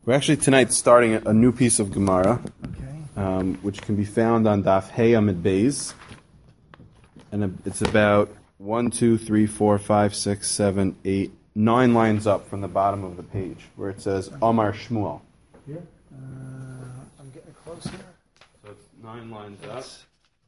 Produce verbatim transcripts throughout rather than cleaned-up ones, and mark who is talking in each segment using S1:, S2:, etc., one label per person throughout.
S1: We're actually tonight starting a new piece of Gemara,
S2: okay.
S1: um, which can be found on Daf Hey Amid Beis, and it's about one, two, three, four, five, six, seven, eight, nine lines up from the bottom of the page, where it says Amar Shmuel.
S2: Here, uh, I'm getting close here.
S1: So it's nine lines up. It's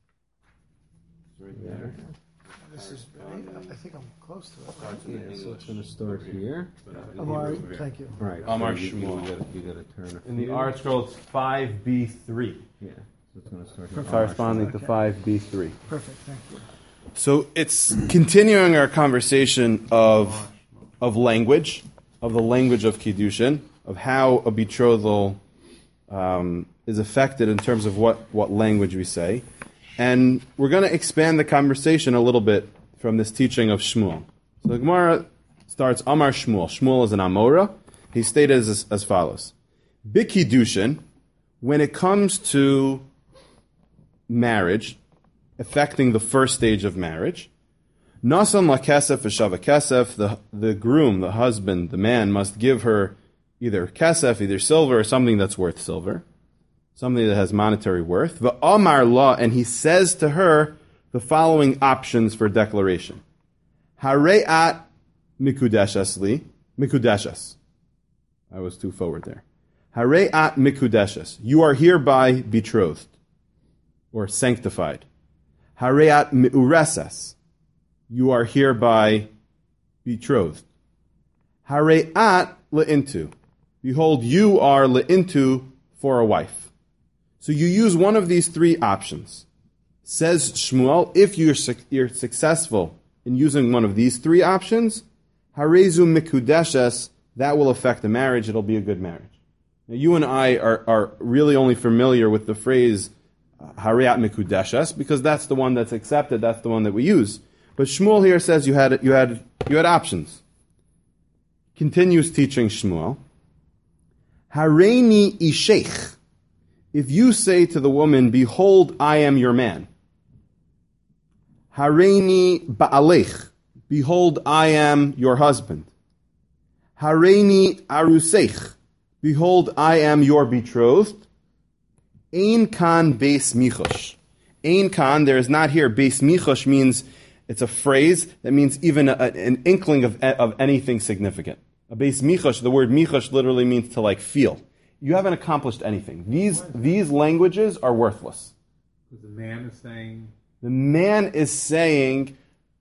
S1: right there.
S2: This is, I think I'm close to it.
S3: Yeah, so it's going to start here.
S2: Amar, thank you.
S3: Right.
S1: Amar
S3: so you,
S1: Shmuel.
S3: You, you got to turn a
S1: In the
S3: few.
S1: art scroll, it's five B three.
S3: Yeah. So it's going to start here.
S1: Corresponding to
S2: Okay.
S1: five B three.
S2: Perfect, thank you.
S1: So it's continuing our conversation of of language, of the language of Kiddushin, of how a betrothal um, is affected in terms of what, what language we say. And we're going to expand the conversation a little bit from this teaching of Shmuel. So the Gemara starts, Amar Shmuel. Shmuel is an Amora. He stated as, as follows. B'Kiddushin, when it comes to marriage, affecting the first stage of marriage, Nasan la kesef v'shava kesef, the the groom, the husband, the man must give her either kesef, either silver, or something that's worth silver, something that has monetary worth. V'amar la, and he says to her the following options for declaration. Hare'at mikudeshes li, mikudeshes. I was too forward there. Hare'at mikudeshes. You are hereby betrothed, or sanctified. Hare'at mi'ureses. You are hereby betrothed. Hare'at le'intu. Behold, you are le'intu for a wife. So you use one of these three options. Says Shmuel, if you're, su- you're successful in using one of these three options, harezu mikudeshes, that will affect the marriage. It'll be a good marriage. Now, you and I are, are really only familiar with the phrase Hareat Mikudeshes, because that's the one that's accepted, that's the one that we use. But Shmuel here says you had you had you had options. Continues teaching Shmuel. Hareini isheich. If you say to the woman, behold, I am your man. Hareini ba'alech. Behold, I am your husband. Hareini aruseich. Behold, I am your betrothed. Ein kan beis michosh. Ein kan, there is not here. Beis michosh means, it's a phrase that means even a, an inkling of, of anything significant. A beis michosh, the word michosh literally means to like feel. You haven't accomplished anything. These, these languages are worthless.
S4: The man is saying...
S1: The man is saying,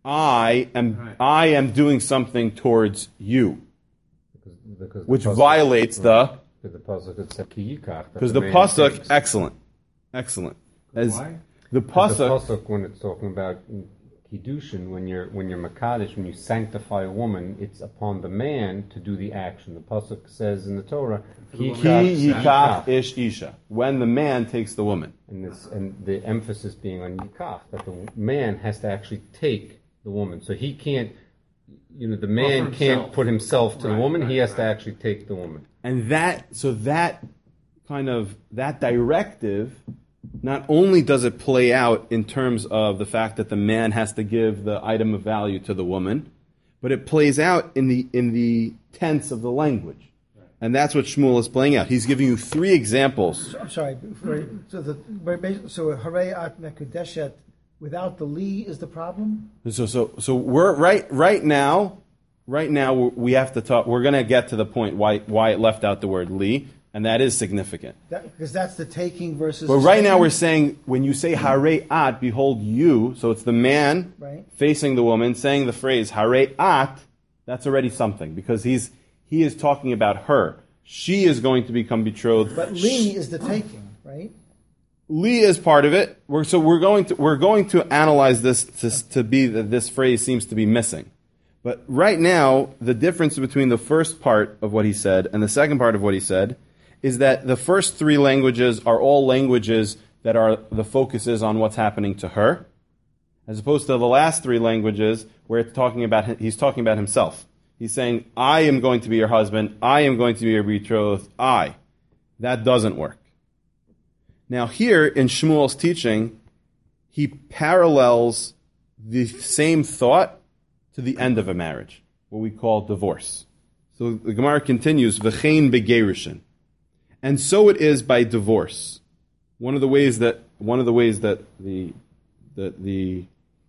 S1: I am,
S4: Right.
S1: I am doing something towards you.
S3: Because, because the
S1: Which
S3: pasuk-
S1: violates the...
S3: Because the pasuk it said ki yikach, that
S1: Because the
S3: man
S1: pasuk,
S3: takes.
S1: excellent, excellent. As
S4: Why?
S1: the
S3: Because
S1: pasuk,
S3: the pasuk, when it's talking about kiddushin, when you're when you're makadosh, when you sanctify a woman, it's upon the man to do the action. The pasuk says in the Torah, ki
S1: ki
S3: yikach
S1: yikach ish isha, when the man takes the woman.
S3: and this and the emphasis being on yikach, that the man has to actually take the woman. So he can't, you know, the man
S4: for
S3: can't
S4: himself.
S3: put himself to
S4: Right,
S3: the woman.
S4: right,
S3: he has to
S4: right.
S3: actually take the woman.
S1: And that, so that kind of, that directive, not only does it play out in terms of the fact that the man has to give the item of value to the woman, but it plays out in the, in the tense of the language. And that's what Shmuel is playing out. He's giving you three examples.
S2: So, I'm sorry, before, so the, we're basi- so Hare at Mekudeshet without the li is the problem?
S1: So, so, so we're right, right now, right now we have to talk, we're going to get to the point why, why it left out the word li, and that is significant.
S2: That, because that's the taking versus...
S1: But
S2: the
S1: right now
S2: saying?
S1: we're saying, when you say hare at, behold you, so it's the man
S2: Right.
S1: facing the woman, saying the phrase hare at, that's already something, because he's, he is talking about her. She is going to become betrothed.
S2: But li is the taking, right?
S1: Li is part of it. We're, so we're going to we're going to analyze this to, to be that this phrase seems to be missing. But right now, the difference between the first part of what he said and the second part of what he said is that the first three languages are all languages that are the focus is on what's happening to her, as opposed to the last three languages where it's talking about he's talking about himself. He's saying, I am going to be your husband, I am going to be your betrothed, I. That doesn't work. Now here in Shmuel's teaching, he parallels the same thought to the end of a marriage, what we call divorce. So the Gemara continues, V'chein begerushin. And so it is by divorce. One of the ways that one of the ways that the that the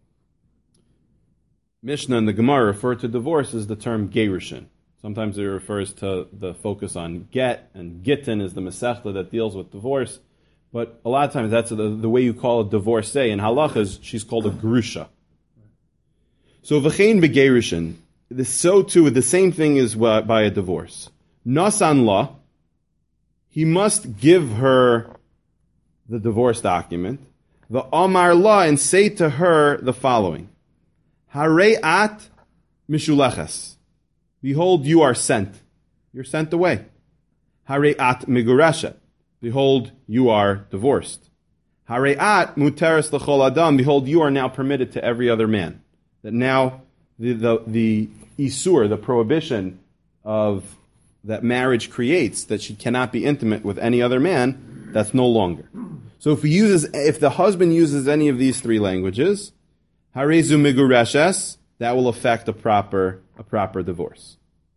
S1: Mishnah and the Gemara refer to divorce is the term gerushin. Sometimes it refers to the focus on get, and gittin is the mesechta that deals with divorce. But a lot of times that's the, the way you call a divorcee. In halachas, she's called a grusha. So v'chein begerushin. So too, the same thing is by a divorce. Nasan la, he must give her the divorce document. The Amar la, and say to her the following: Hareat mishulechas. Behold, you are sent. You're sent away. Hareat migureshet. Behold, you are divorced. Hareat muteres l'chol adam. Behold, you are now permitted to every other man. That now the the, the isur, the prohibition of that marriage creates, that she cannot be intimate with any other man, that's no longer. So if he uses, if the husband uses any of these three languages, harezu migureshes, that will affect a proper a proper divorce.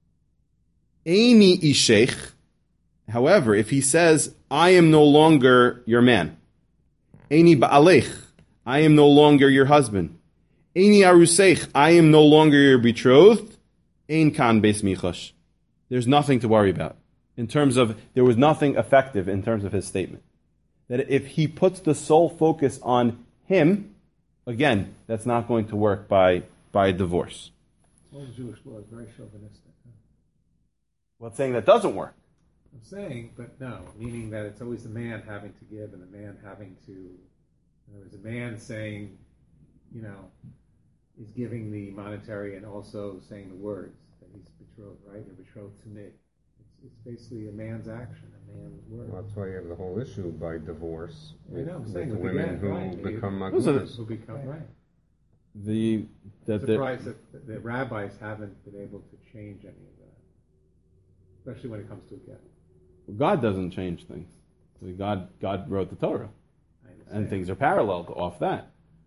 S1: Eini ishech. However, if he says, I am no longer your man. Eini ba'alech. I am no longer your husband. Eini aruseich. I am no longer your betrothed. Ein kan beis michash. There's nothing to worry about. In terms of, there was nothing effective in terms of his statement. That if he puts the sole focus on him, again, that's not going to work by, by divorce.
S4: Old Jewish law is very chauvinistic. Huh?
S1: Well, it's saying that doesn't work.
S4: I'm saying, but no, meaning that it's always the man having to give and the man having to, in other words, a man saying, you know, is giving the monetary and also saying the words that he's betrothed, right? You're betrothed to me. It's, it's basically a man's action, a man's word.
S3: Well, that's why you have the whole issue by divorce with,
S4: I know, I'm
S3: with
S4: saying with
S3: women
S4: men,
S3: who
S4: right.
S3: become
S1: Those are the-
S3: magumas.
S4: Who become, right.
S1: The that
S4: I'm
S1: the,
S4: surprised that the rabbis haven't been able to change any of that, especially when it comes to a get.
S1: God doesn't change things. So God God wrote the Torah,
S4: I understand.
S1: and things are paralleled off that.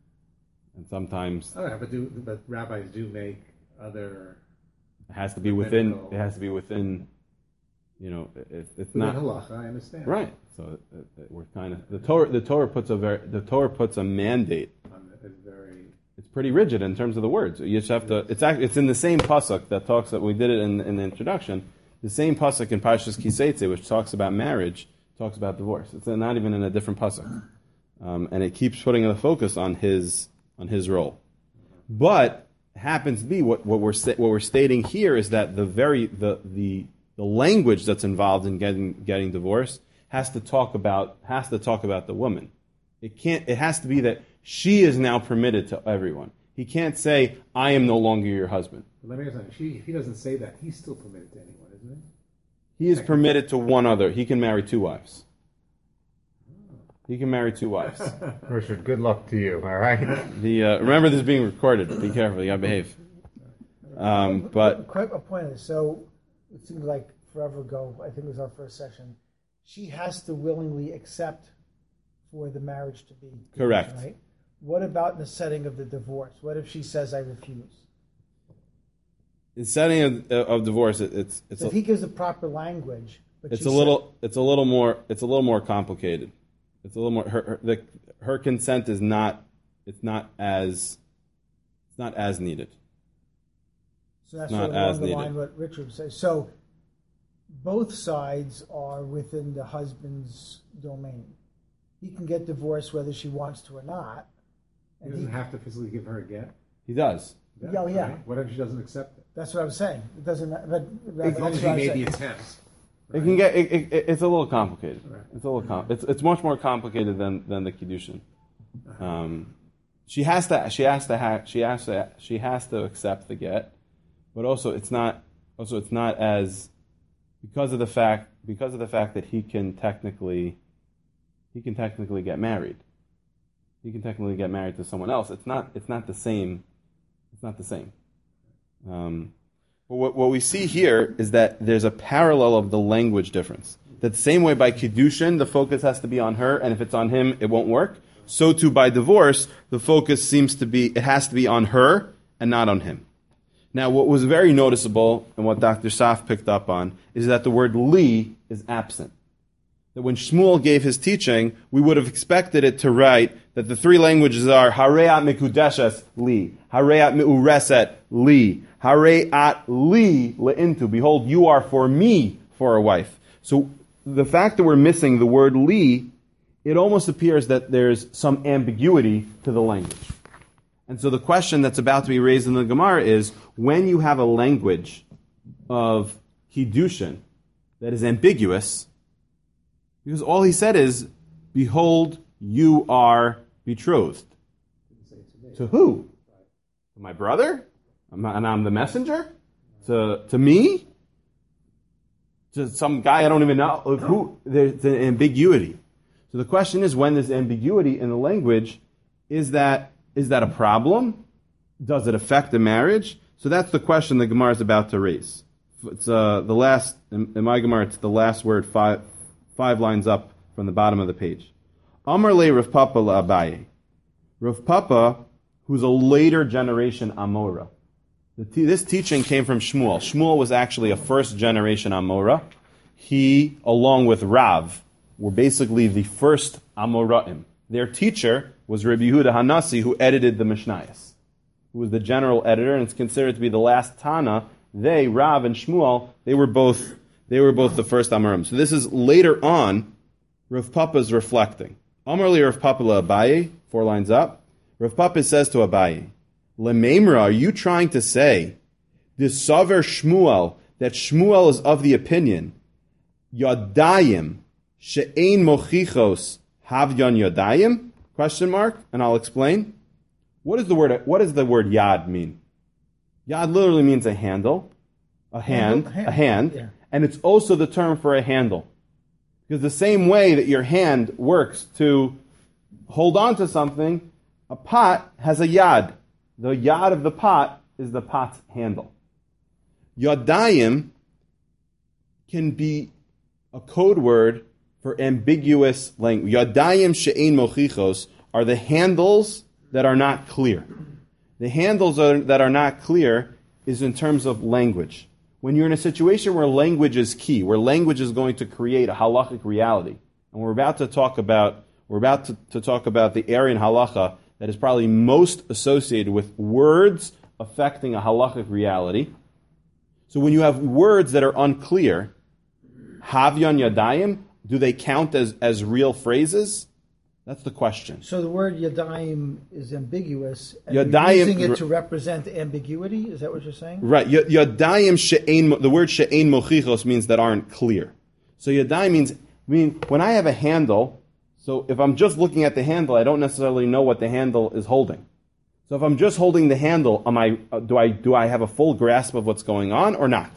S1: And sometimes
S4: Oh, yeah, but do but rabbis do make other
S1: it has to be within. It has to be within. You know, it, it's
S4: within
S1: not
S4: halacha. I understand.
S1: right. So it, it, we're kind of the Torah. The Torah puts a very the Torah puts a mandate.
S4: Um, it's very.
S1: It's pretty rigid in terms of the words. You just have to. It's actually, it's in the same pasuk that talks that we did it in, in the introduction. The same pasuk in Parshas Kiseitze, which talks about marriage, talks about divorce. It's not even in a different pasuk, um, and it keeps putting the focus on his on his role. But happens to be what, what we're what we're stating here is that the very the the the language that's involved in getting getting divorced has to talk about has to talk about the woman. It can't. It has to be that she is now permitted to everyone. He can't say, "I am no longer your husband."
S4: But let me ask you something. She, if he doesn't say that, he's still permitted to anyone, isn't
S1: He is permitted to one other. He can marry two wives. He can marry two wives.
S3: Richard, good luck to you, all right?
S1: The uh, remember this is being recorded. Be careful. You gotta behave. Um, but
S2: Quite a point is, so it seems like forever ago, I think it was our first session, she has to willingly accept for the marriage to be
S1: Correct.
S2: Right? What about in the setting of the divorce? What if she says, I refuse?
S1: in setting of, of divorce, it, it's it's
S2: So if
S1: a,
S2: he gives the proper language, but
S1: it's
S2: she
S1: a
S2: said-
S1: little it's a little more it's a little more complicated. It's a little more her her, the, her consent is not it's not as it's not as needed.
S2: So that's
S1: Not
S2: sort of along
S1: as
S2: the
S1: needed.
S2: line what Richard says. So both sides are within the husband's domain. He can get divorced whether she wants to or not.
S4: He
S2: And
S4: doesn't
S2: he-
S4: have to physically give her a get.
S1: He does.
S2: Yeah, oh, yeah.
S4: Right? What if she doesn't accept it?
S2: That's what I'm saying. It doesn't matter. But, but
S4: As long
S2: that's
S4: as he
S2: what I'm
S4: made
S2: saying.
S4: the attempt.
S1: It can get it, it, it's a little complicated.
S4: Right.
S1: It's a little com- it's it's much more complicated than than the kiddushin. Um, she has to she has to ha- she has to she has to accept the get, but also it's not also it's not as because of the fact because of the fact that he can technically he can technically get married. He can technically get married to someone else. It's not it's not the same. It's not the same. Um, but what, what we see here is that there's a parallel of the language difference. That the same way by Kiddushin, the focus has to be on her, and if it's on him, it won't work. So too by divorce, the focus seems to be, it has to be on her and not on him. Now, what was very noticeable, and what Doctor Saf picked up on, is that the word li is absent. that when Shmuel gave his teaching, we would have expected it to write that the three languages are Hareat Mikudeshes Li, Hareat Mi'ureset Li, Hareat Li Le'intu. Behold, you are for me for a wife. So the fact that we're missing the word Li, it almost appears that there's some ambiguity to the language. And so the question that's about to be raised in the Gemara is, when you have a language of Kiddushin that is ambiguous, because all he said is, behold, you are betrothed. To who? To my brother? And I'm the messenger? To to me? To some guy I don't even know? Who? There's an ambiguity. So the question is, when there's ambiguity in the language, is that is that a problem? Does it affect the marriage? So that's the question the Gemara is about to raise. It's uh, the last, in, in my Gemara, it's the last word, five, five lines up from the bottom of the page. Amar le Rav Papa la Abaye. Rav Papa, who's a later generation Amora. The t- this teaching came from Shmuel. Shmuel was actually a first generation Amora. He, along with Rav, were basically the first Amoraim. Their teacher was Rabbi Yehuda Hanasi, who edited the Mishnayos, who was the general editor, and it's considered to be the last Tana. They, Rav and Shmuel, they were both they were both the first Amorim. So this is later on. Rav Papa is reflecting. Amar li Rav Papa la Abaye, four lines up. Rav Papa says to Abaye, Lememra, are you trying to say this Saver Shmuel, that Shmuel is of the opinion Yadayim she'ein mochichos havyon Yadayim? Question mark, and I'll explain. What is the word? What does the word Yad mean? Yad literally means a handle, a hand, handle, a hand, a hand yeah. And it's also the term for a handle. Because the same way that your hand works to hold on to something, a pot has a yad. The yad of the pot is the pot's handle. Yadayim can be a code word for ambiguous language. Yadayim she'ein mochichos are the handles that are not clear. The handles are, that are not clear is in terms of language. When you're in a situation where language is key, where language is going to create a halachic reality, and we're about to talk about we're about to, to talk about the area in halacha that is probably most associated with words affecting a halachic reality. So when you have words that are unclear, havyon yadayim, do they count as, as real phrases? That's the question.
S2: So the word yadayim is ambiguous, and
S1: yadayim,
S2: you're using it to represent ambiguity? Is that what you're saying?
S1: Right. Yadayim she'ein, the word she'ein mochichos means that aren't clear. So yadayim means, I mean, when I have a handle, so if I'm just looking at the handle, I don't necessarily know what the handle is holding. So if I'm just holding the handle, am I, do I, do I have a full grasp of what's going on or not?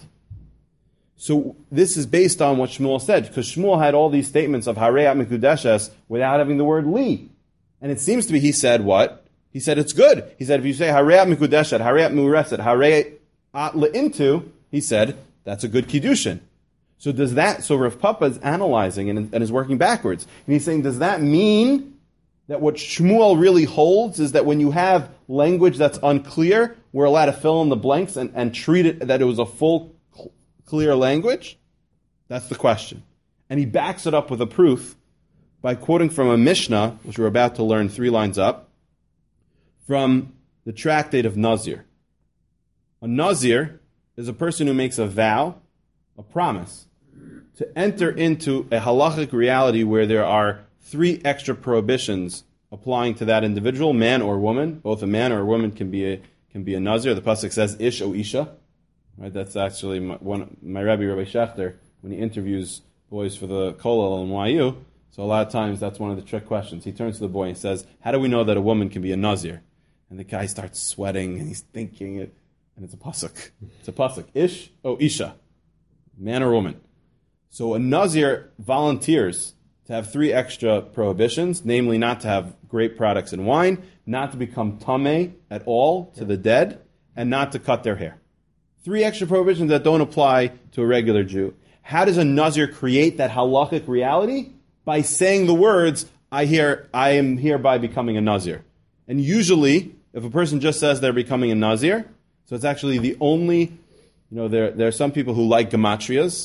S1: So this is based on what Shmuel said, because Shmuel had all these statements of Hareat Mikudeshes without having the word Li. And it seems to be he said what? He said it's good. He said if you say Hareat Mikudeshet, Hareat Mureset, Hareat Le'intu, he said that's a good Kiddushin. So does that, so Rav Papa is analyzing and, and is working backwards. And he's saying, does that mean that what Shmuel really holds is that when you have language that's unclear, we're allowed to fill in the blanks and, and treat it that it was a full clear language? That's the question. And he backs it up with a proof by quoting from a Mishnah, which we're about to learn three lines up, from the tractate of Nazir. A Nazir is a person who makes a vow, a promise, to enter into a halachic reality where there are three extra prohibitions applying to that individual, man or woman. Both a man or a woman can be a, can be a Nazir. The pasuk says ish o isha. Right, that's actually my, one, my Rabbi, Rabbi Schechter, when he interviews boys for the Kollel in Y U. So a lot of times that's one of the trick questions. He turns to the boy and says, how do we know that a woman can be a Nazir? And the guy starts sweating and he's thinking it, and it's a pasuk. It's a pasuk. Ish o isha. Man or woman. So a Nazir volunteers to have three extra prohibitions, namely not to have grape products and wine, not to become tameh at all to the dead, and not to cut their hair. Three extra prohibitions that don't apply to a regular Jew. How does a Nazir create that halachic reality? By saying the words, I hear, I am hereby becoming a Nazir. And usually, if a person just says they're becoming a Nazir, so it's actually the only, you know, there, there are some people who like gematrias,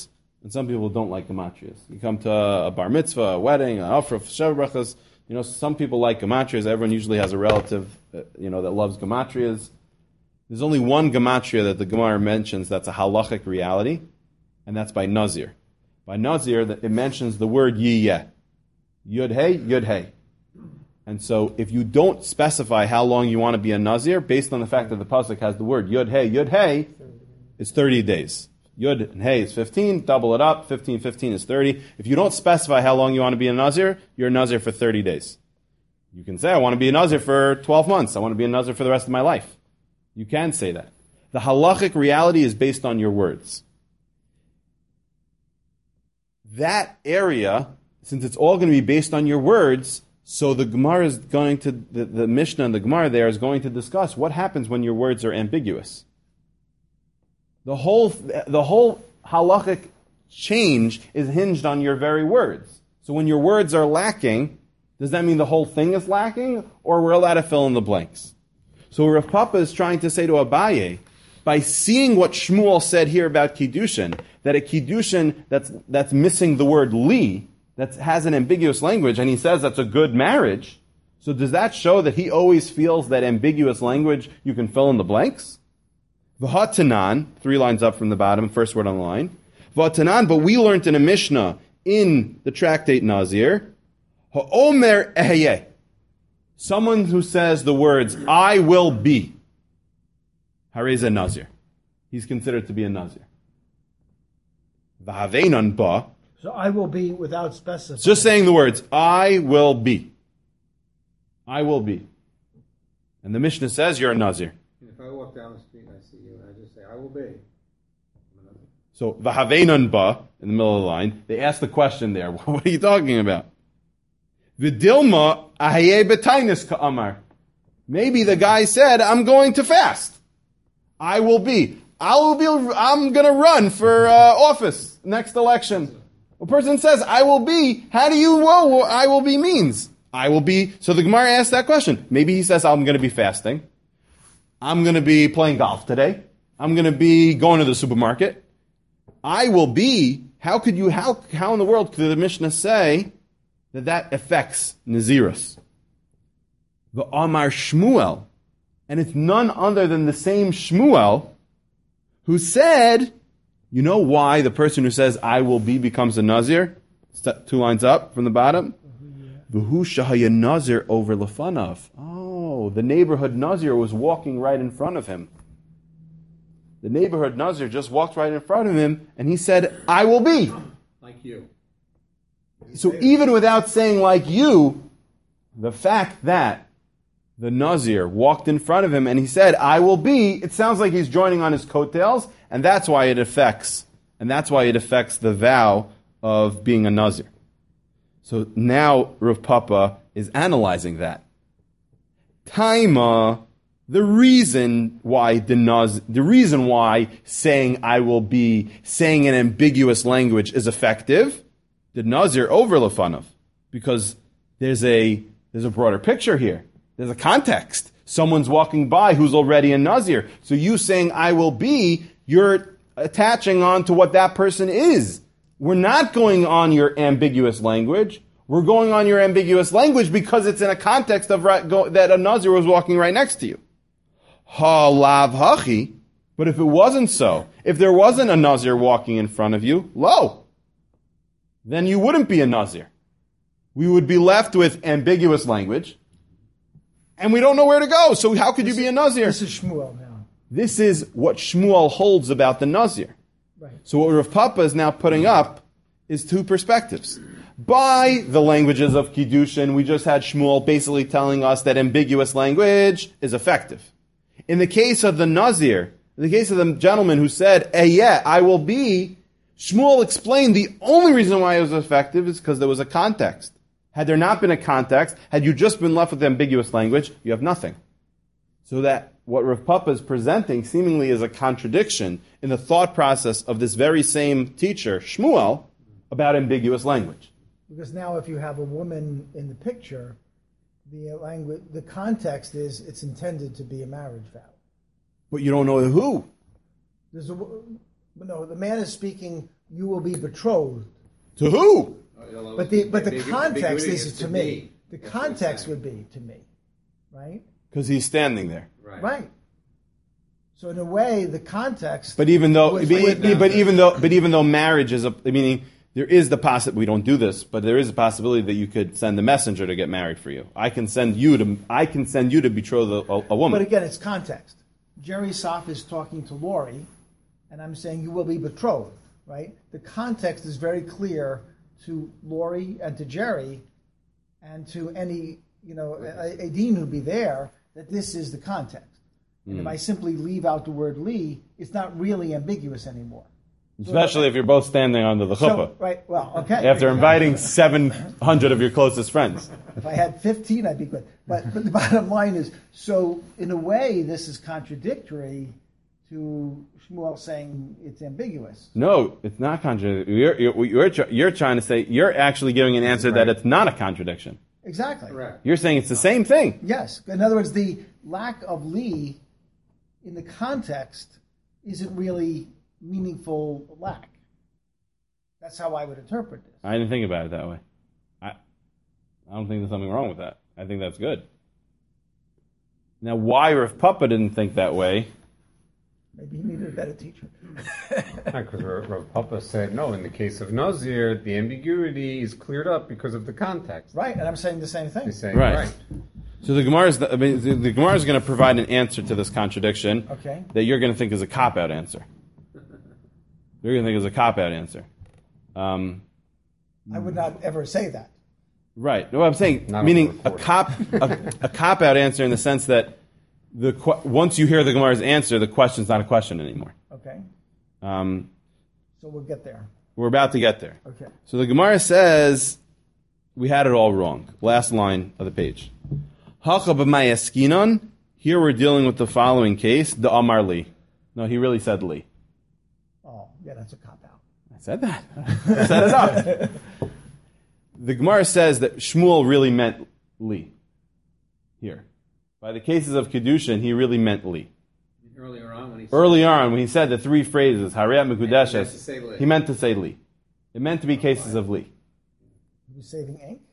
S1: and some people don't like gematrias. You come to a bar mitzvah, a wedding, an offer of sheva brachas. You know, some people like gematrias. Everyone usually has a relative, uh, you know, that loves gematrias. There's only one gematria that the Gemara mentions that's a halachic reality, and that's by Nazir. By Nazir, it mentions the word yiyeh. Yud hey, yud hey. And so if you don't specify how long you want to be a Nazir, based on the fact that the pasuk has the word yud hey, yud hey, it's thirty days. Yud and hey is fifteen, double it up, fifteen, fifteen is thirty. If you don't specify how long you want to be a Nazir, you're a Nazir for thirty days. You can say, I want to be a Nazir for twelve months. I want to be a Nazir for the rest of my life. You can say that. The halachic reality is based on your words. That area, since it's all going to be based on your words, so the Gemara is going to, the, the Mishnah and the Gemara there is going to discuss what happens when your words are ambiguous. The whole, the whole halachic change is hinged on your very words. So when your words are lacking, does that mean the whole thing is lacking, or we're allowed to fill in the blanks? So Rav Papa is trying to say to Abaye, by seeing what Shmuel said here about Kiddushin, that a Kiddushin that's, that's missing the word li, that has an ambiguous language, and he says that's a good marriage, so does that show that he always feels that ambiguous language you can fill in the blanks? V'hatanan, three lines up from the bottom, first word on the line. V'hatanan, but we learned in a Mishnah in the tractate Nazir, ha'omer eheyeh, someone who says the words, I will be, harez a Nazir. He's considered to be a Nazir. V'haveinan ba,
S2: So I will be without specifying.
S1: just saying the words, I will be. I will be. And the Mishnah says you're a Nazir.
S4: And if I walk down the street and I see you and I just say, I will be.
S1: So, v'haveinan ba, in the middle of the line, they ask the question there, what are you talking about? V'dilma ahayeh b'tainis ka'amar. Maybe the guy said, I'm going to fast. I will be. I will be, I'm going to run for uh, office next election. A person says, I will be. How do you know what I will be means? I will be. So the Gemara asks that question. Maybe he says, I'm going to be fasting. I'm going to be playing golf today. I'm going to be going to the supermarket. I will be. How could you, how, how in the world could the Mishnah say that that affects Nazirus? The Amar Shmuel. And it's none other than the same Shmuel who said, you know why the person who says, I will be, becomes a Nazir? Two lines up from the bottom. V'hu shahaya Nazir over lefanav. Oh, the neighborhood Nazir was walking right in front of him. The neighborhood Nazir just walked right in front of him, and he said, I will be.
S4: Like you.
S1: So even without saying like you, the fact that the Nazir walked in front of him and he said, I will be, it sounds like he's joining on his coattails, and that's why it affects, and that's why it affects the vow of being a Nazir. So now Rav Papa is analyzing that. Taima, the reason why the Naz, the reason why saying I will be, saying an ambiguous language is effective, the Nazir over Lefanov, because there's a there's a broader picture here. There's a context. Someone's walking by who's already a Nazir. So you saying I will be, you're attaching on to what that person is. We're not going on your ambiguous language. We're going on your ambiguous language because it's in a context of right, go, that a Nazir was walking right next to you. Ha lav hachi. But if it wasn't so, if there wasn't a Nazir walking in front of you, lo, then you wouldn't be a Nazir. We would be left with ambiguous language, and we don't know where to go. So how could you be a Nazir?
S2: This is Shmuel now.
S1: This is what Shmuel holds about the Nazir.
S2: Right.
S1: So what Rav Papa is now putting up is two perspectives. By the languages of Kiddushin, we just had Shmuel basically telling us that ambiguous language is effective. In the case of the Nazir, in the case of the gentleman who said, eh, yeah, I will be, Shmuel explained the only reason why it was effective is because there was a context. Had there not been a context, had you just been left with ambiguous language, you have nothing. So that what Rav Papa is presenting seemingly is a contradiction in the thought process of this very same teacher, Shmuel, about ambiguous language.
S2: Because now if you have a woman in the picture, the language, the context is it's intended to be a marriage vow.
S1: But you don't know who.
S2: There's a, no, the man is speaking you will be betrothed.
S1: To who?
S2: But the but the
S4: Ambiguity-
S2: context
S4: ambiguity
S2: is to me. The
S4: That's what it's
S2: context
S4: saying.
S2: would be to me, right?
S1: Because he's standing there.
S4: Right.
S2: Right. So in a way, the context.
S1: But even though,
S2: was
S1: but,
S2: written
S1: but
S2: down.
S1: even though, but even though marriage is a, meaning there is the possibility, we don't do this, but there is a possibility that you could send a messenger to get married for you. I can send you to, I can send you to betroth a, a woman.
S2: But again, it's context. Jerry Soff is talking to Lori, and I'm saying you will be betrothed, right? The context is very clear to Lori and to Jerry, and to any, you know, a, a dean who'd be there, that this is the context. And if I simply leave out the word Lee, it's not really ambiguous anymore.
S1: Especially if you're both standing under the chuppah.
S2: So, right, well, okay.
S1: After inviting seven hundred of your closest friends.
S2: If I had fifteen, I'd be good. But, but the bottom line is, so in a way, this is contradictory to Shmuel saying it's ambiguous.
S1: No, it's not contradictory. You're, you're, you're, tr- you're trying to say, you're actually giving an answer that it's not a contradiction.
S2: Exactly.
S4: Correct.
S1: You're saying it's the same thing.
S2: Yes. In other words, the lack of Lee in the context isn't really meaningful lack. That's how I would interpret this.
S1: I didn't think about it that way. I, I don't think there's something wrong with that. I think that's good. Now, why Rav Papa didn't think that way?
S2: Maybe he needed a better teacher.
S3: Because Rav Papa said, no, in the case of Nazir, the ambiguity is cleared up because of the context.
S2: Right, and I'm saying the same thing.
S3: He's saying,
S1: Right.
S3: right.
S1: So the Gemara is, I mean, the, the Gemara is going to provide an answer to this contradiction
S2: Okay.
S1: that you're going to think is a cop-out answer. You're going to think is a cop-out answer. Um,
S2: I would not ever say that.
S1: right. No, I'm saying,
S3: Not
S1: meaning a
S3: recorded.
S1: cop, a, a cop-out answer in the sense that the que- once you hear the Gemara's answer, the question's not a question anymore.
S2: Okay?
S1: Um,
S2: So we'll get there.
S1: we're about to get there.
S2: Okay.
S1: So the Gemara says we had it all wrong. Last line of the page. Hacha b'mayaskinon. Here we're dealing with the following case: the Amar Li. No, he really said Li.
S2: Oh, yeah, that's a cop-out.
S1: I said that. I set it up. The Gemara says that Shmuel really meant Li. Here, by the cases of Kedushin, he really meant Li.
S4: Earlier on when he
S1: Early on, when he said the three phrases Hariyat
S4: He meant to
S1: Mekudeshes,
S4: say Li.
S1: he meant to say Li. It meant to be cases of Li.
S2: He was saving ink?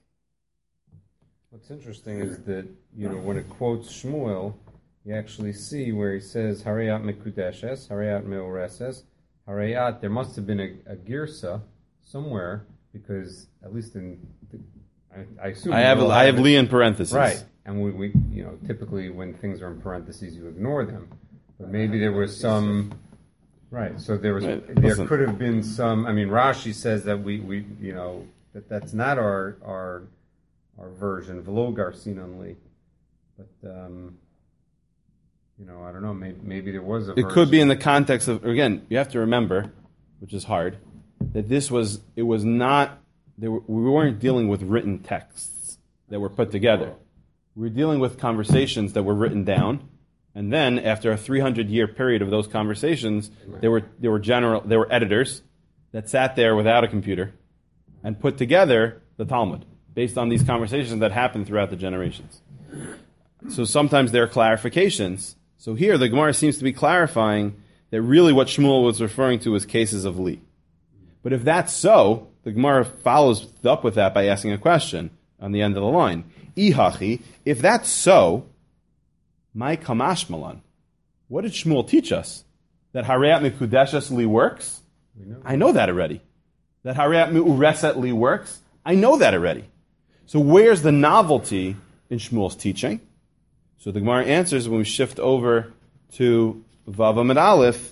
S3: What's interesting is that, you know, when it quotes Shmuel, you actually see where he says, Harayat Mekudeshes, Harayat Meoreses, Harayat, there must have been a, a girsa somewhere, because at least in, the, I, I assume...
S1: I have
S3: we'll
S1: I have
S3: it-
S1: Li in parentheses.
S3: Right, and we, we, you know, typically when things are in parentheses, you ignore them. But maybe there was some... Right, so there was,
S1: Right,
S3: there
S1: listen.
S3: could have been some, I mean, Rashi says that we, we you know, that that's not our, our, our version, Velo Garcinon Li. But, um, you know, I don't know, maybe, maybe there was a
S1: It could be in the context of, again, you have to remember, which is hard, that this was, it was not, there were, we weren't dealing with written texts that were put together. We were dealing with conversations that were written down, and then after a three hundred year period of those conversations, there were, there were general, there were editors that sat there without a computer and put together the Talmud based on these conversations that happened throughout the generations. So sometimes there are clarifications. So here the Gemara seems to be clarifying that really what Shmuel was referring to was cases of Li. But if that's so, the Gemara follows up with that by asking a question on the end of the line. Ihachi, if that's so, my kamash malan, what did Shmuel teach us? That Harayat Mikudeshes Li works?
S3: know.
S1: I know that already. That Harayat Mi'ureset Li works? I know that already. So where's the novelty in Shmuel's teaching? So the Gemara answers when we shift over to Vav Amid Aleph,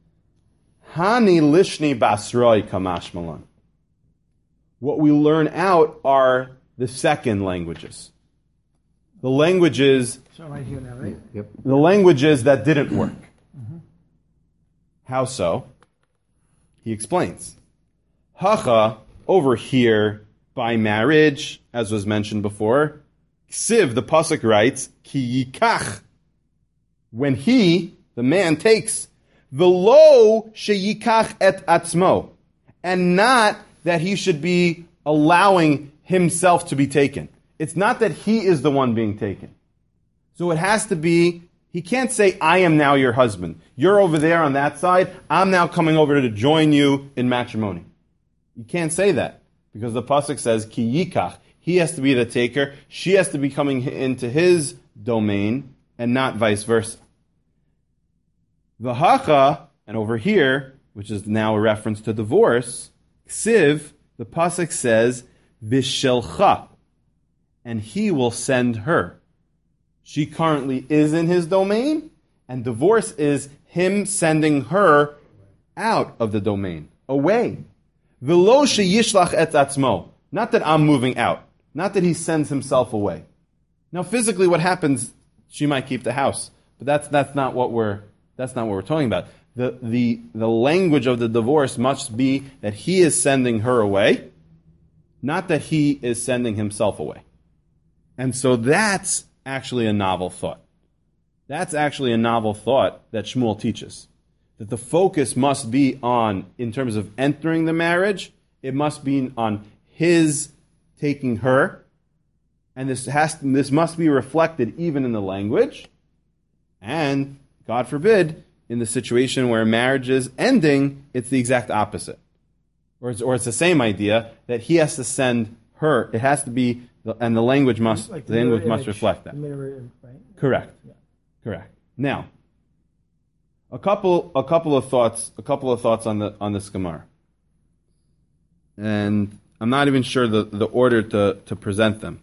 S1: Hani Lishni Basroi Kamash Malan. What we learn out are the second languages. The languages,
S2: So right here now, right?
S3: Yep.
S1: the languages that didn't work. How so? He explains. Hacha, over here, by marriage, as was mentioned before, Ksiv, the pasuk writes, Ki yikach, when he, the man, takes, velo sheyikach et atzmo, and not that he should be allowing himself to be taken. It's not that he is the one being taken. So it has to be, He can't say, I am now your husband. You're over there on that side. I'm now coming over to join you in matrimony. You can't say that because the pasuk says, ki yikach. He has to be the taker. She has to be coming into his domain and not vice versa. V'hacha, and over here, which is now a reference to divorce, ksiv, the pasuk says, vishelcha, and he will send her. She currently is in his domain, and divorce is him sending her out of the domain, away. V'lo sheyishlach et atzmo. Not that I'm moving out. Not that he sends himself away. Now, physically, what happens? She might keep the house, but that's that's not what we're that's not what we're talking about. The the the language of the divorce must be that he is sending her away, not that he is sending himself away. And so that's actually a novel thought. That's actually a novel thought that Shmuel teaches. That the focus must be on, in terms of entering the marriage, it must be on his taking her, and this has this must be reflected even in the language, and, God forbid, in the situation where marriage is ending, it's the exact opposite. Or it's, or it's the same idea, that he has to send her, it has to be, and the language must
S2: Like
S1: the language must
S2: image,
S1: reflect that.
S2: the mirror, right?
S1: Correct.
S2: Yeah.
S1: Correct. Now, a couple a couple of thoughts a couple of thoughts on the on this Gemara. And I'm not even sure the, the order to, to present them.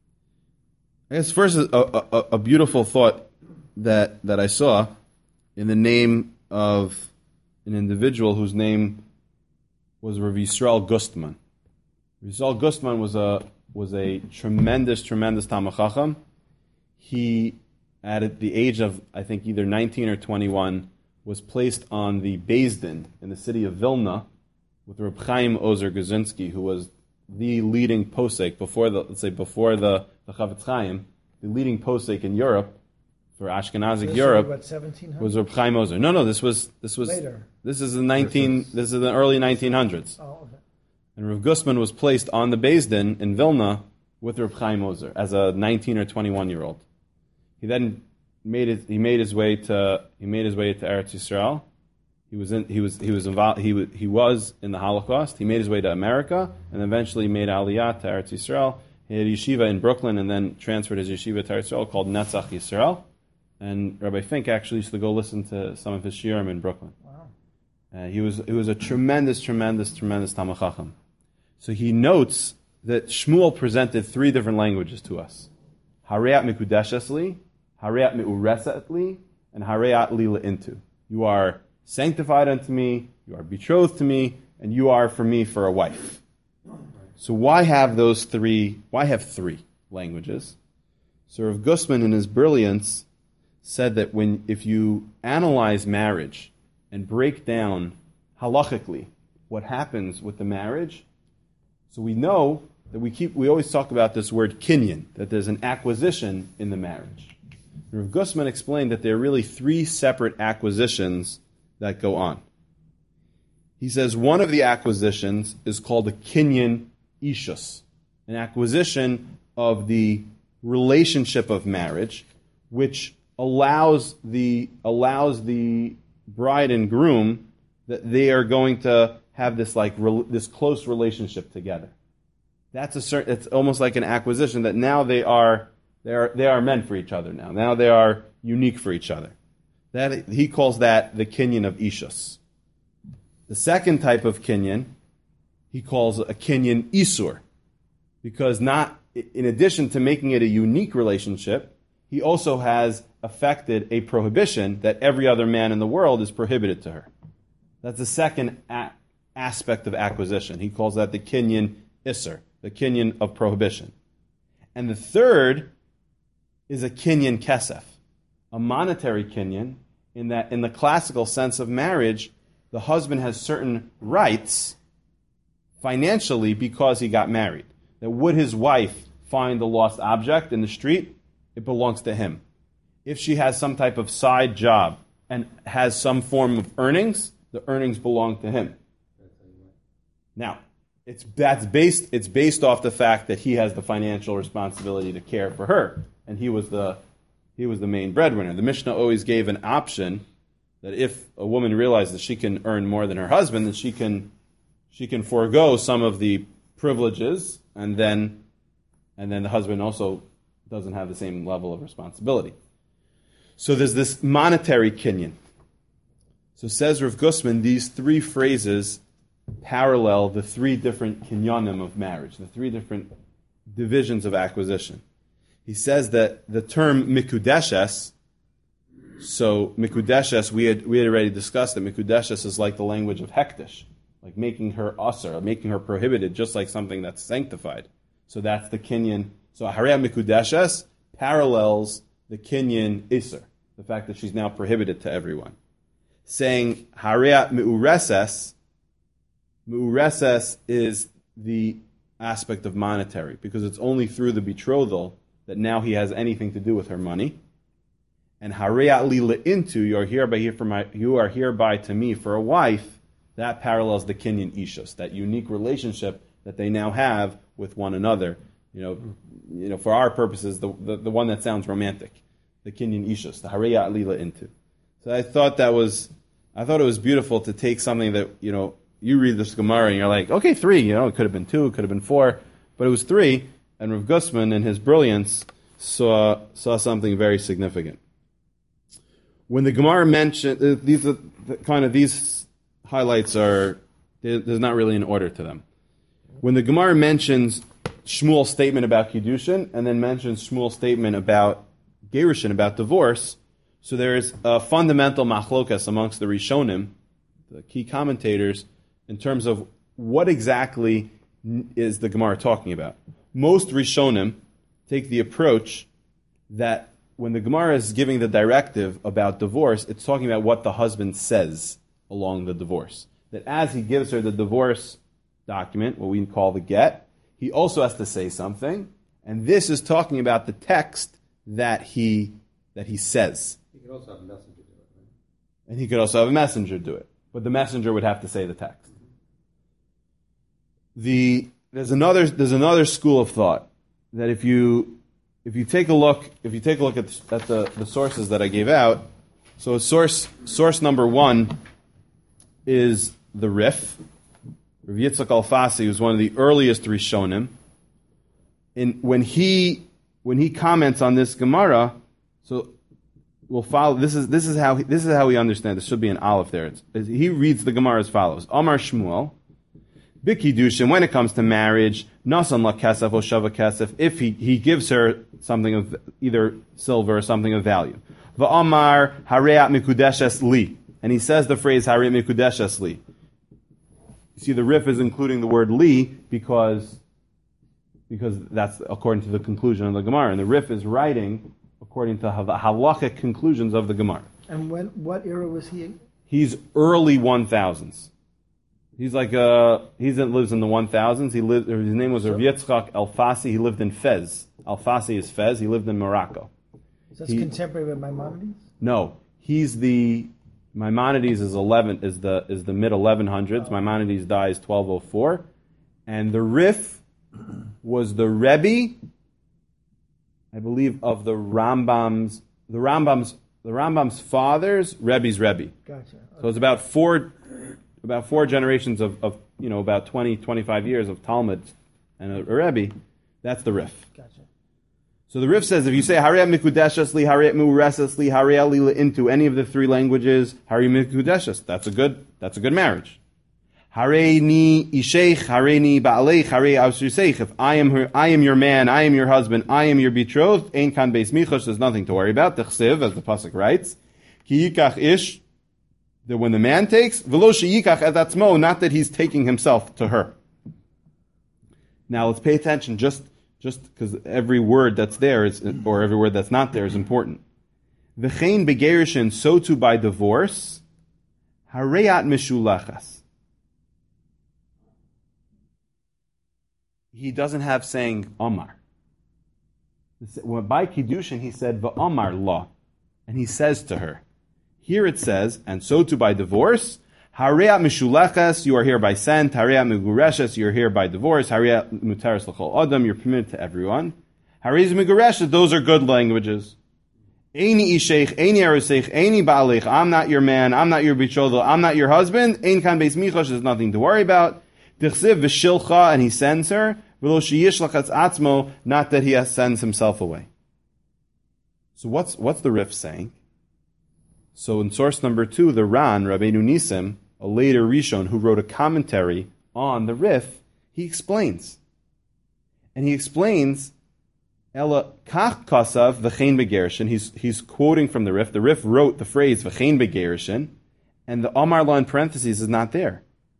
S1: I guess first a, a, a beautiful thought that that I saw in the name of an individual whose name was Rav Yisrael Gustman. Rav Yisrael Gustman was a was a tremendous, tremendous Talmid Chacham. He, at the age of, I think, either nineteen or twenty-one, was placed on the Beis Din in the city of Vilna with Reb Chaim Ozer Guzinski, who was the leading posek before the, let's say, before the, the Chavetz Chaim, the leading posek in Europe, for Ashkenazic
S2: This
S1: Europe,
S2: was, what, seventeen hundred?
S1: was Reb Chaim Ozer. No, no, this was, this was,
S2: Later.
S1: this is the nineteen, this is the early nineteen hundreds.
S2: Oh, okay.
S1: And Rav Gustman was placed on the Beis Din in Vilna with Reb Chaim Ozer as a nineteen or twenty-one year old. He then made it. He made his way to. He made his way to Eretz Yisrael. He was in. He was. He was involved. He was. He was in the Holocaust. He made his way to America and eventually made Aliyah to Eretz Yisrael. He had a yeshiva in Brooklyn and then transferred his yeshiva to Eretz Yisrael called Netzach Yisrael. And Rabbi Fink actually used to go listen to some of his shiurim in Brooklyn.
S2: Wow.
S1: Uh, he was. He was a tremendous, tremendous, tremendous Talmid Chacham. So he notes that Shmuel presented three different languages to us: Hareat mikudeshes li, Hareat meureset li, and Hareat li le'intu. You are sanctified unto me, you are betrothed to me, and you are for me for a wife. So why have those three? Why have three languages? So Rav Gustman, in his brilliance, said that when if you analyze marriage and break down halachically what happens with the marriage. So we know that we keep we always talk about this word kinyan, that there's an acquisition in the marriage. Rav Gustman explained that there are really three separate acquisitions that go on. He says one of the acquisitions is called a kinyan ishus, an acquisition of the relationship of marriage, which allows the allows the bride and groom that they are going to have this like re, this close relationship together. That's a certain. It's almost like an acquisition that now they are they are they are meant for each other. Now, now they are unique for each other. That he calls that the kinyan of ishus. The second type of kinyan he calls a kinyan isur, because not in addition to making it a unique relationship, he also has affected a prohibition that every other man in the world is prohibited to her. That's the second a- aspect of acquisition. He calls that the kinyan isur, the kinyan of prohibition. And the third is a kinyan kesef, a monetary kinyan, in that in the classical sense of marriage, the husband has certain rights financially because he got married. That would his wife find a lost object in the street, it belongs to him. If she has some type of side job and has some form of earnings, the earnings belong to him. Now, it's that's based it's based off the fact that he has the financial responsibility to care for her, and he was the he was the main breadwinner. The Mishnah always gave an option that if a woman realizes that she can earn more than her husband, then she can she can forego some of the privileges, and then and then the husband also doesn't have the same level of responsibility. So there's this monetary kinyan. So says Rav Gusman, these three phrases parallel the three different kinyanim of marriage, the three different divisions of acquisition. He says that the term mikudeshes, so mikudeshes, we had we had already discussed that mikudeshes is like the language of hektish, like making her asr, making her prohibited, just like something that's sanctified. So that's the kinyan. So harei mikudeshes parallels the kinyan iser, the fact that she's now prohibited to everyone. Saying harei meureses, meureses is the aspect of monetary, because it's only through the betrothal that now he has anything to do with her money. And harei lila into, you are hereby here for my, you are hereby to me for a wife. That parallels the kinyan ishus, that unique relationship that they now have with one another. You know, you know, for our purposes, the the, the one that sounds romantic, the kinyan ishus, the harei lila into. So I thought that was, I thought it was beautiful to take something that, you know, you read this Gemara and you're like, okay, three, you know, it could have been two, it could have been four, but it was three. And Rav Gusman, in his brilliance, saw saw something very significant. When the Gemara mentioned, uh, these are the, kind of these highlights are, there's not really an order to them. When the Gemara mentions Shmuel's statement about Kiddushin, and then mentions Shmuel's statement about Gerushin, about divorce, so there is a fundamental machlokas amongst the Rishonim, the key commentators, in terms of what exactly is the Gemara talking about. Most Rishonim take the approach that when the Gemara is giving the directive about divorce, it's talking about what the husband says along the divorce. That as he gives her the divorce document, what we call the get, he also has to say something, and this is talking about the text that he that he says.
S4: He could also have a messenger do it, right?
S1: And he could also have a messenger do it, but the messenger would have to say the text. The There's another there's another school of thought that if you if you take a look if you take a look at the, at the, the sources that I gave out, so source source number one is the Rif. Rav Yitzchak Alfasi was one of the earliest Rishonim. And when he when he comments on this Gemara, so we'll follow. This is this is how he, this is how we understand. There should be an aleph there. It's, he reads the Gemara as follows: Amar Shmuel. B'kiddushin, when it comes to marriage, nasan la kesef or shava kesef, if he, he gives her something of either silver or something of value. Va'amar hareat mikudeshes li, and he says the phrase hareat mikudeshes li. You see, the Rif is including the word li because because that's according to the conclusion of the Gemara, and the Rif is writing according to the halachic conclusions of the Gemara.
S2: And when what era was he in?
S1: He's early one thousands. He's like uh he lives in the one thousands. He lived. His name was Rav Yitzchak Alfasi. He lived in Fez. Alfasi is Fez. He lived in Morocco.
S2: Is that
S1: he,
S2: contemporary with Maimonides?
S1: No, he's the Maimonides is eleven is the is the mid eleven hundreds. Maimonides dies twelve oh four, and the Rif was the Rebbe, I believe, of the Rambam's the Rambam's the Rambam's father's Rebbe's Rebbe.
S2: Gotcha. Okay.
S1: So it's about four. About four generations of, of, you know, about twenty, twenty-five years of Talmud and a, a Rebbe. That's the Rif.
S2: Gotcha.
S1: So the Rif says, if you say Harei mikudeshes li, Harei mureses li, Harei lila into any of the three languages, Harei mikudeshes, that's a good, that's a good marriage. Harei ni isheich, Harei ni ba'aleich, Harei avsuseich. If I am her, I am your man, I am your husband, I am your betrothed, ein kan beis michosh, there's nothing to worry about. The chsiv, as the pasuk writes, ki yikach ish, that when the man takes, v'lo sheyikach et atzmo, not that he's taking himself to her. Now let's pay attention, just just because every word that's there is, or every word that's not there is important. V'chein begerishin, so too by divorce, hareyat mishulachas. He doesn't have saying Omar. By Kiddushin he said v'Omar la, and he says to her. Here it says, and so too by divorce, Harei mishulachas, you are hereby sent. Harei migureshes, you are hereby divorced. Harei mutaris l'chol adam, you're permitted to everyone. Harei migureshes, those are good languages. Eini isheich, eini eruseich, eini baalech, I'm not your man, I'm not your betrothal, I'm not your husband. Ein kan beis michosh, there's nothing to worry about. Dichsiv v'shilcha, and he sends her. V'lo sheyishlach etz atzmo, not that he sends himself away. So what's what's the Rif saying? So in source number two, the Ran, Rabbeinu Nisim, a later Rishon who wrote a commentary on the Rif, he explains. And he explains, Ela kach kasav v'chein begerishin. He's he's quoting from the Rif. The Rif wrote the phrase v'chein begerishin, and the Amar La in parentheses is not there.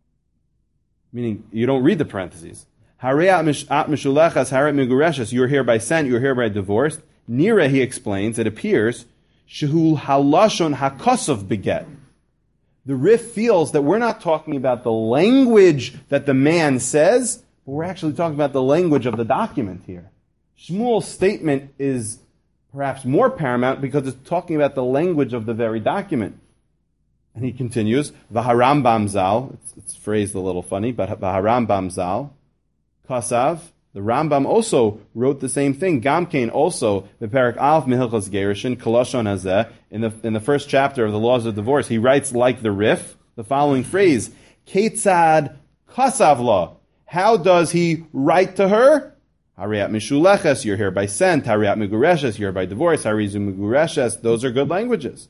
S1: Meaning, you don't read the parentheses. Hareat mishulechas, hareat migureshes. You're hereby sent, you're hereby divorced. Nira, he explains, it appears, shehul halashon hakosov beget. The Rif feels that we're not talking about the language that the man says, but we're actually talking about the language of the document here. Shmuel's statement is perhaps more paramount because it's talking about the language of the very document. And he continues, V'harambam zal, it's, it's phrased a little funny, but V'harambam zal, Kasav, the Rambam also wrote the same thing. Gamkein also, the Perak Alf Mehilchos Gerishin, Koloshon Hazeh, in the in the first chapter of the Laws of Divorce, he writes like the Rif, the following phrase, Ketzad Kasav la. How does he write to her? Hariat Mishuleches, you're hereby sent. Hariat Migureshes, you're hereby divorced. Harizu Migureshes, those are good languages.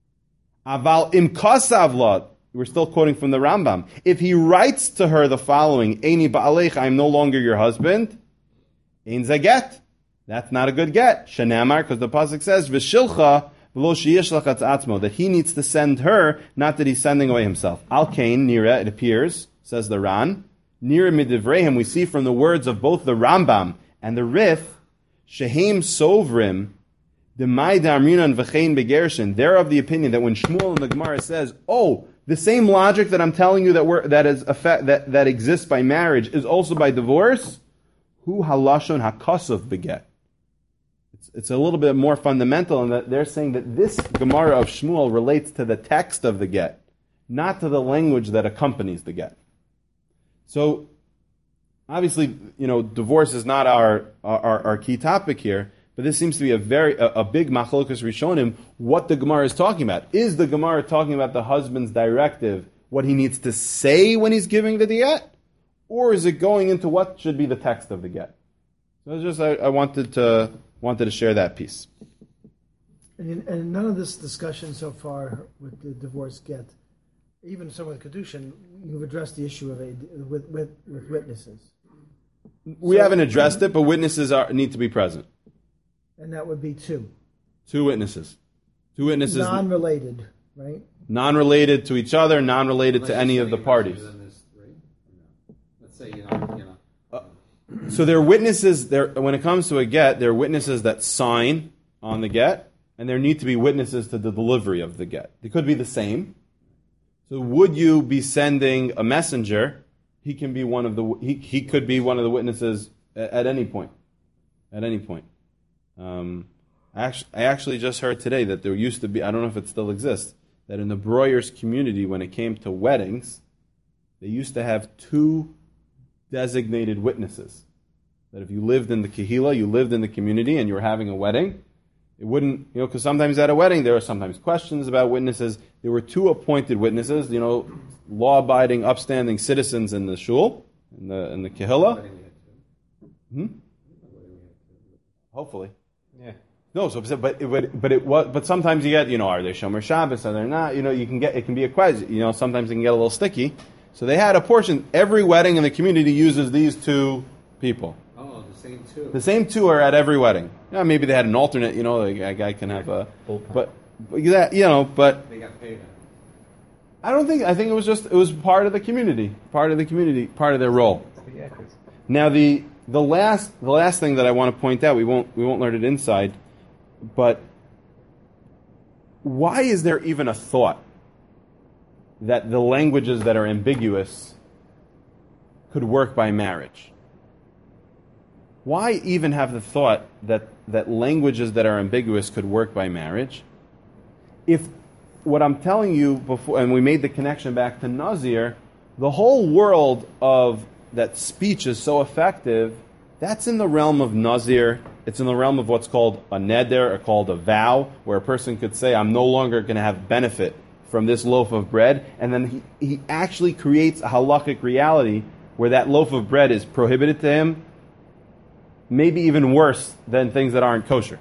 S1: Aval Im Kasav la. We're still quoting from the Rambam. If he writes to her the following, Eini ba'alech, I am no longer your husband, Ein zaget. That's not a good get. Shanamar, because the pasuk says, V'shilcha, v'lo sheyishlach etz atzmo, that he needs to send her, not that he's sending away himself. Al kain, nira, it appears, says the Ran, nira midivrehim, we see from the words of both the Rambam and the Rif, shehem sovrim, demai da'amrinan v'chein begershin, they're of the opinion that when Shmuel in the Gemara says, oh, the same logic that I'm telling you that we're, that is effect, that, that exists by marriage is also by divorce. Hu halashon hakosov beget. It's, it's a little bit more fundamental in that they're saying that this Gemara of Shmuel relates to the text of the get, not to the language that accompanies the get. So, obviously, you know, divorce is not our our, our key topic here. But this seems to be a very a, a big machlokas rishonim. What the Gemara is talking about is the Gemara talking about the husband's directive, what he needs to say when he's giving the get, or is it going into what should be the text of the get? So just I, I wanted to wanted to share that piece.
S2: And, and none of this discussion so far with the divorce get, even some with kedushin, you've addressed the issue of a with with, with witnesses.
S1: We
S2: so,
S1: haven't addressed it, but witnesses are, need to be present.
S2: And that would be two.
S1: Two witnesses. Two witnesses.
S2: Non-related, right?
S1: Non-related to each other, non-related to any of the parties.
S4: This, right? No. Let's say, you know, you know.
S1: Uh, so they're witnesses, they're, when it comes to a get, they're witnesses that sign on the get, and there need to be witnesses to the delivery of the get. They could be the same. So would you be sending a messenger? He can be one of the, he, he could be one of the witnesses at, at any point. At any point. Um, I actually, I actually just heard today that there used to be, I don't know if it still exists, that in the Breuers community, when it came to weddings, they used to have two designated witnesses. That if you lived in the Kehila, you lived in the community, and you were having a wedding, it wouldn't, you know, because sometimes at a wedding there are sometimes questions about witnesses. There were two appointed witnesses, you know, law-abiding, upstanding citizens in the shul, in the in the Kehila. Hmm? Hopefully.
S3: Yeah.
S1: No, so but but but it was but sometimes you get, you know, are they Shomer Shabbos, are they not? You know, you can get, it can be a question. You know, sometimes it can get a little sticky. So they had a portion. Every wedding in the community uses these two people.
S4: Oh, the same two.
S1: The same two are at every wedding. Yeah, maybe they had an alternate. You know, like a guy can have a, but, but that, you know, but
S4: They got paid.
S1: I don't think. I think it was just it was part of the community, part of the community, part of their role. Now the the last the last thing that I want to point out, we won't we won't learn it inside, but why is there even a thought that the languages that are ambiguous could work by marriage? Why even have the thought that, that languages that are ambiguous could work by marriage? If what I'm telling you before, and we made the connection back to Nazir, the whole world of that speech is so effective, that's in the realm of Nazir It's in the realm of what's called a neder, or called a vow, where a person could say, I'm no longer going to have benefit from this loaf of bread, and then he, he actually creates a halakhic reality where that loaf of bread is prohibited to him, maybe even worse than things that aren't kosher.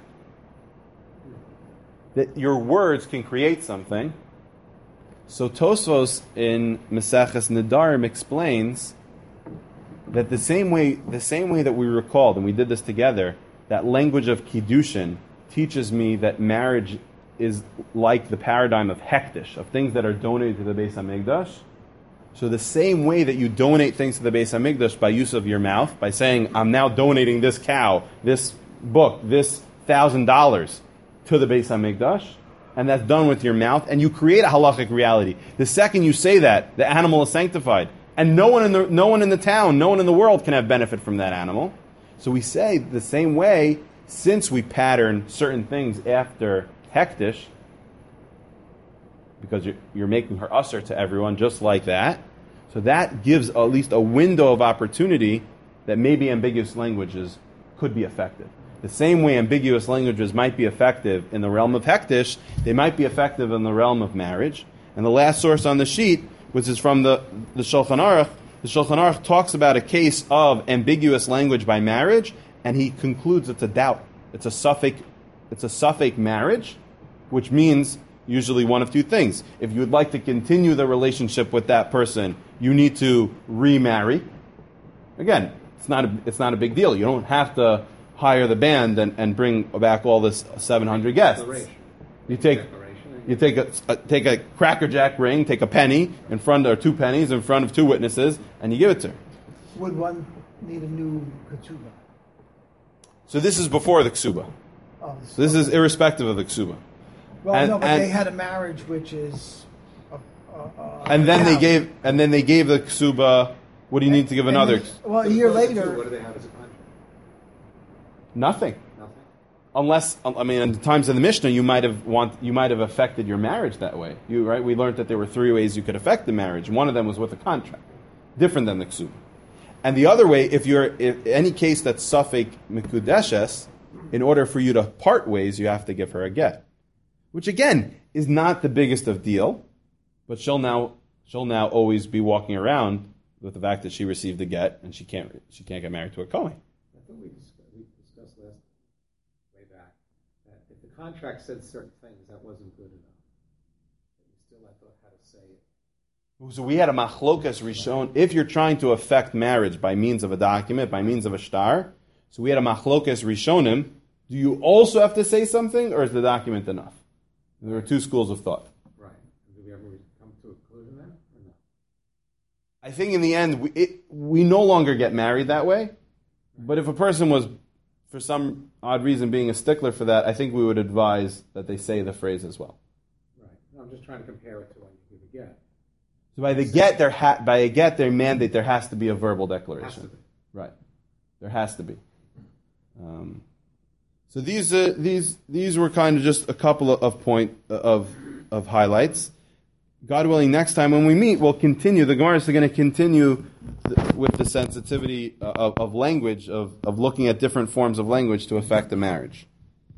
S1: That your words can create something. So Tosfos in Maseches Nedarim explains that the same way, the same way that we recalled, and we did this together, that language of Kiddushin teaches me that marriage is like the paradigm of hektish, of things that are donated to the Beis HaMikdash. So the same way that you donate things to the Beis HaMikdash by use of your mouth, by saying, I'm now donating this cow, this book, this thousand dollars to the Beis HaMikdash, and that's done with your mouth, and you create a halachic reality. The second you say that, the animal is sanctified. And no one in the no one in the town, no one in the world can have benefit from that animal. So we say the same way, since we pattern certain things after hektish, because you're, you're making her usher to everyone just like that, so that gives at least a window of opportunity that maybe ambiguous languages could be effective. The same way ambiguous languages might be effective in the realm of hektish, they might be effective in the realm of marriage. And the last source on the sheet, which is from the, the Shulchan Aruch, the Shulchan Aruch talks about a case of ambiguous language by marriage, and he concludes it's a doubt. It's a suffix, it's a suffix marriage, which means usually one of two things. If you would like to continue the relationship with that person, you need to remarry. Again, it's not a, it's not a big deal. You don't have to hire the band and, and bring back all this seven hundred guests. You take you take a, a take a Cracker Jack ring, take a penny in front or two pennies in front of two witnesses, and you give it to her.
S2: Would one need a new ketubah?
S1: So this is before the ksuba.
S2: Oh,
S1: So this is irrespective of the ksuba.
S2: well,
S1: and-
S2: no, but
S1: and-
S2: they had a marriage which is. A, a, a,
S1: And then they
S2: now.
S1: gave and then they gave the ksuba. What do you need to give
S2: And
S1: another?
S2: they- well, a year
S4: What do
S2: later,
S4: they have as a contract?
S1: Nothing.
S4: Nothing.
S1: Unless, I mean, in the times of the Mishnah, you might have want, you might have affected your marriage that way. You right? We learned that there were three ways you could affect the marriage. One of them was with a contract, different than the ksuba. And the other way, if you're if any case that's suffix mikudeshes, in order for you to part ways, you have to give her a get, which again is not the biggest of deal, but she'll now she'll now always be walking around with the fact that she received a get and she can't she can't get married to a Kohen.
S4: I thought we discussed, we discussed last way back that if the contract said certain things, that wasn't good enough. But you still, I thought, had to say it.
S1: So we had a machlokas rishon. If you're trying to affect marriage by means of a document, by means of a shtar, so we had a machlokas rishonim. Do you also have to say something, or is the document enough? There were two schools of thought.
S4: Right. Did we ever come to a conclusion there, or no?
S1: I think in the end, we, it, we no longer get married that way. But if a person was, for some odd reason, being a stickler for that, I think we would advise that they say the phrase as well.
S4: Right. No, I'm just trying to compare it to when you give a get.
S1: So by the get, there ha- by a get, their mandate, there has to be a verbal declaration.
S4: Has to be.
S1: Right. There has to be. Um, so these uh, these these were kind of just a couple of, of point of of highlights. God willing, next time when we meet, we'll continue. The Gemara is going to continue th- with the sensitivity of, of language, of, of looking at different forms of language to affect the marriage.